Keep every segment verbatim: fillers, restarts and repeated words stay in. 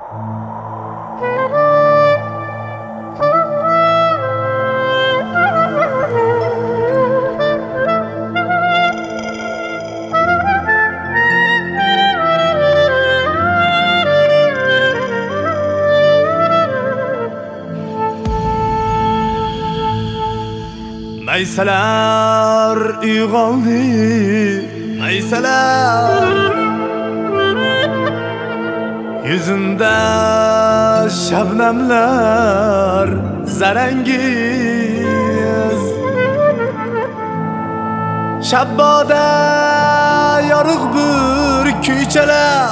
Maysalar uyg'ondi, maysalar yuzimda shabnamlar zarangiz shabboda yorug' bir kuychalar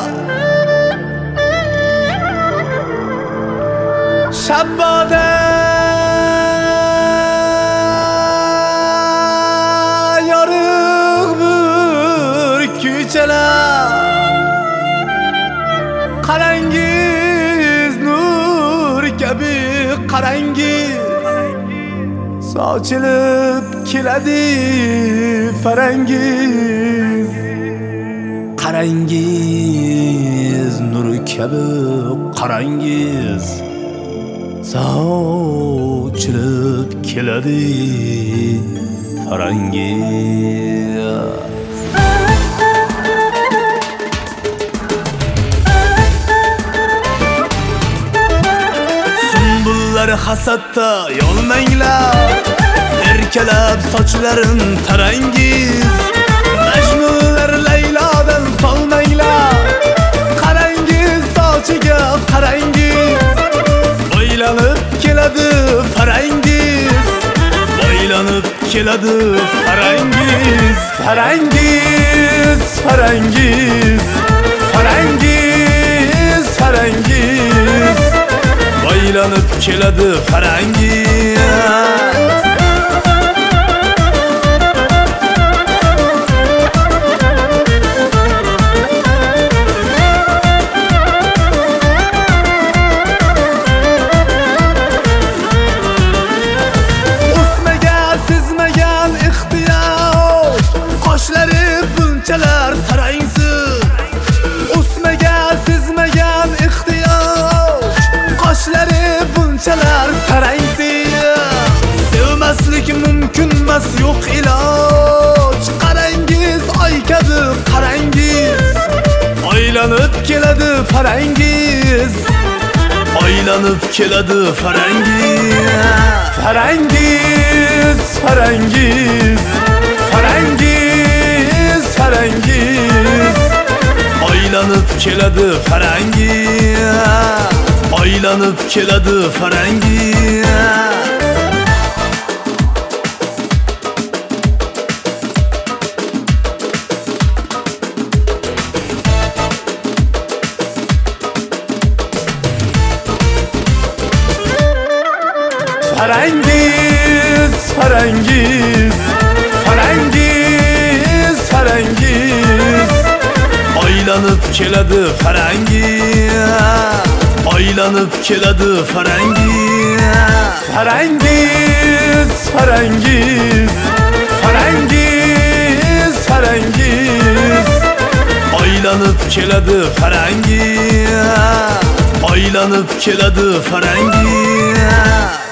shabboda qarangiz nur kabi qarangiz sochilib keladi farangiz qarangiz nur kabi qarangiz sochilib keladi farangiz hasatda yolmanglar erkalab sochlarin tarangiz majnunlar laylodan qolmanglar qarangiz sochiga qarangiz o'ylanib keladi farangiz o'ylanib keladi farangiz farangiz farangiz farangiz farangiz o'ylanib keladi farangiz o'smagan sezmagan ehtiyoj qoshlari bunchalar tarangsiz o'smagan sezmagan ehtiyoj qoshlari bunchalar tarangsiz sevmaslik mumkin emas yo'q iloj qarangiz oy kabi qarangiz o'ylanib keladi farangiz o'ylanib keladi farangiz farangiz farangiz farangiz farangiz o'ylanib keladi farangiz o'ylanib keladi farangiz farangiz farangiz farangiz farangiz o'ylanib keladi farangiz o'ylanib keladi farangiz farangiz farangiz farangiz farangiz o'ylanib keladi farangiz o'ylanib keladi farangiz